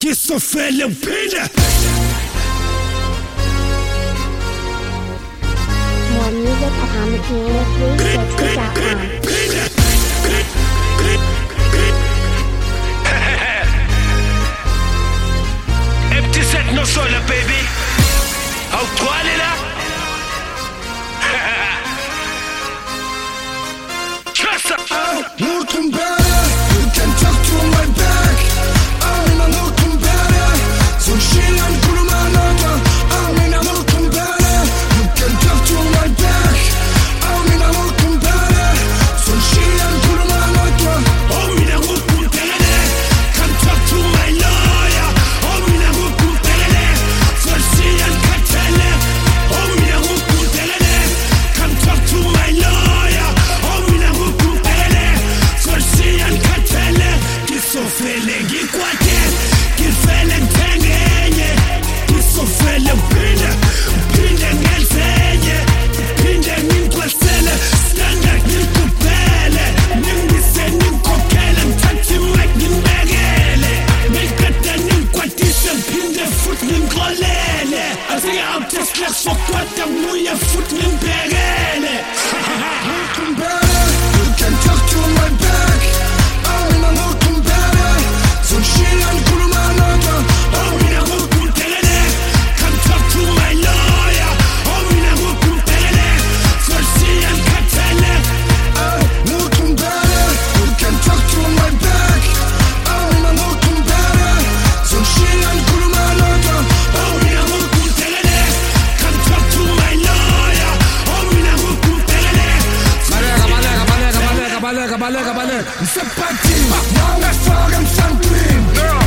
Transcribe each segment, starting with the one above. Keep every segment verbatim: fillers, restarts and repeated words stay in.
Kisofele uphinde. More music at Hamilton three sixty dot com. Empty set no solar baby. Hautwale la. Trust up. Nurkum better, you can talk to my back. I'm in a nurkum better. So she and Kurumanata. I'm in a nurkum better. You can talk to my back. I'm in a nurkum better. So she and Kurumanata. Oh, in a nurkum better. Come talk to my lawyer. Oh, in a nurkum better. So she and Katele. Oh, in a nurkum better. Come talk to my lawyer. Oh, in a nurkum better. So she and Katele. Kisofele gikwate. Kifele mtengenye. Kisofele upinde. Upinde ngelsenye. Upinde ninkwasele. Standard ninkupele. Nimbise ninkokele. Mthathi mic nimbekele. Ngikade ninkwatise mphinde futhi ningikrolele. Asike awutesklek sokwata nguye futhi nimbekele. Nurkum better, you can talk to my back. I'm in a nurkum better. So she and Kurumanata. Oh, in a nurkum better. Come talk to my lawyer. Oh, in a nurkum better. So she and Katele. Nurkum better, you can talk to my back. I'm in a nurkum better. So she and Kurumanata. Oh, in a nurkum better. Come talk to my lawyer. Oh, in a nurkum better. Balega, balega, balega, balega, balega, balega, balega. C'est parti, dans la forêt, sans clean.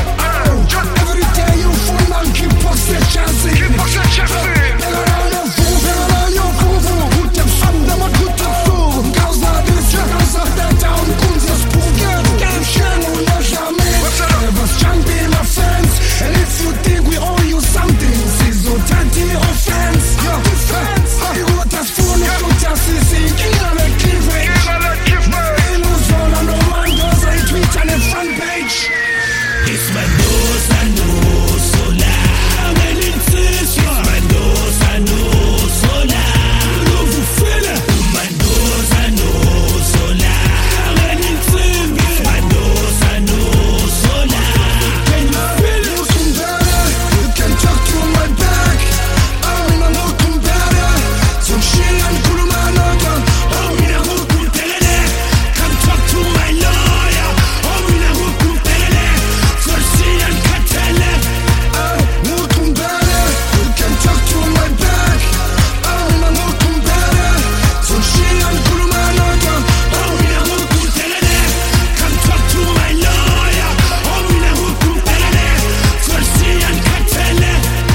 Every day you full man, keep us the chance. Keep us the chance. Pegano fool, pegano fool. Put them some, them a good to fool. Causa this, causa that down, kunzes purgen. Canchen, on n'a jamais. Never champion my friends. And if you think we owe you something, c'est so dirty offense. Your defense. You got that phone, you got that C C. Give her a give it. Illusion on the man goes on Twitter and the front page. It's Mendoza, no solar. When it's this, it's Mendoza, no solar. No, vous faites Mendoza, no solar. When it's this, it's Mendoza, no solar. Can you feel it? Nurkum better, you can talk to my back. I'm in a nurkum better. So she and Kurumanata. Oh, in a nurkum better. Come talk to my lawyer. Oh, in a nurkum better. So she and Katele. Nurkum better, you can talk to my back. I'm in a nurkum better. So she and Kurumanata. Oh, in a nurkum better. Come talk to my lawyer. Oh, in a nurkum better. So she and Katele.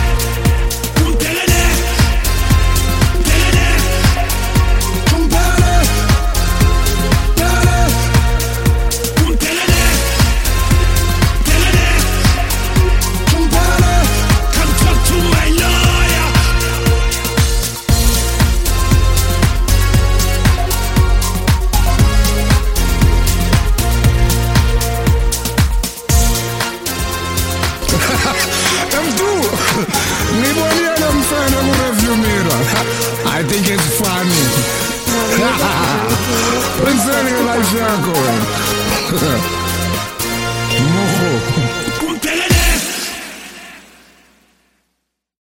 Better. Better. Nurkum better, better. Nurkum better. Come talk to my lawyer. Them do. Nobody of them friend them review me. I think it's funny. More music at Hamilton three sixty dot com. What's that like, Shanko?